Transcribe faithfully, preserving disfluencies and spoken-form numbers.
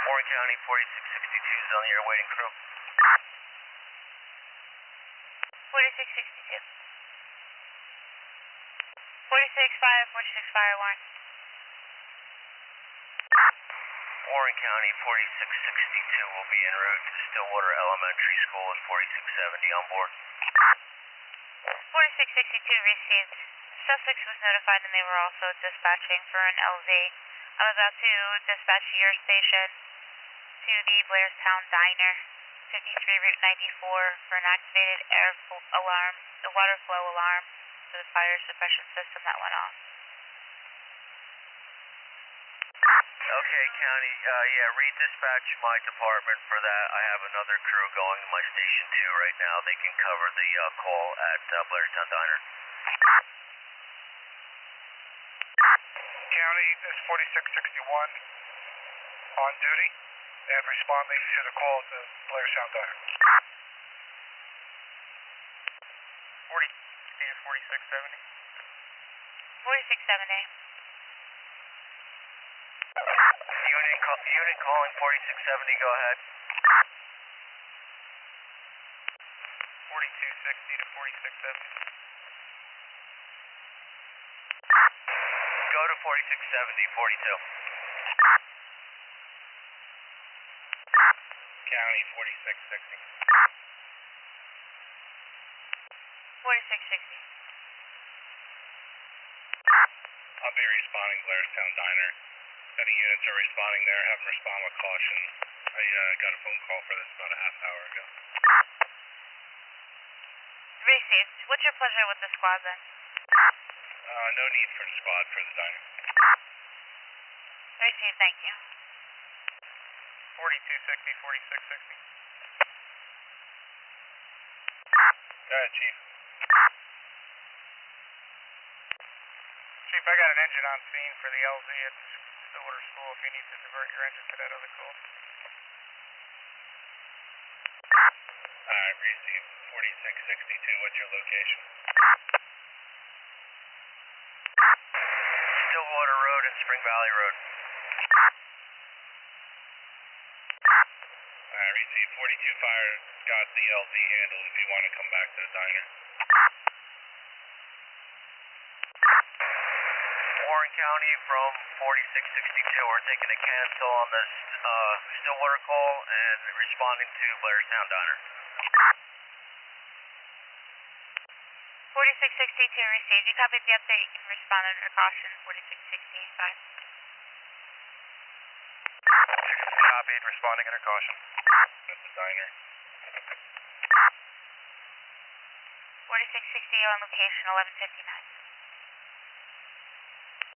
Warren County, forty-six sixty-two is on the air waiting crew. forty-six sixty-two. forty-six five, forty-six fire, Warren. Warren County, forty-six sixty-two will be en route to Stillwater Elementary School at forty-six seventy on board. forty-six sixty-two received. Sussex was notified and they were also dispatching for an L Z. I'm about to dispatch to your station to the Blairstown Diner, fifty-three Route ninety-four, for an activated air alarm, the water flow alarm for the fire suppression system that went off. Okay, County, uh, yeah, redispatch my department for that. I have another crew going to my station too right now. They can cover the uh, call at uh, Blairstown Diner. County is forty-six sixty-one on duty and responding to the call at the Blairstown Diner. forty, forty-six seventy. forty-six seventy. Unit, call, unit calling forty-six seventy, go ahead. forty-two sixty to forty-six seventy. Go to forty-six seventy, forty-two. County, forty-six sixty. forty-six sixty. I'll be responding Blairstown Diner. If any units are responding there, have them respond with caution. I uh, got a phone call for this about a half hour ago. Received. What's your pleasure with the squad then? Uh, no need for the squad for the diner. Received, thank you. forty-two sixty, forty-six sixty. Go ahead, Chief. Chief, I got an engine on scene for the L Z at Stillwater School if you need to divert your engine to that other call. Alright, received. forty-six sixty-two, what's your location? Stillwater Road and Spring Valley Road. Alright, received. forty-two Fire got the L Z handled if you want to come back to the diner. Warren County from forty-six sixty-two, we're taking a cancel on this uh, Stillwater call and responding to Blairstown Diner. forty-six sixty-two received. You copied the update. You can respond under caution. forty-six sixty-five. Copied, responding under caution. At the diner. forty-six sixty on location, eleven fifty-nine.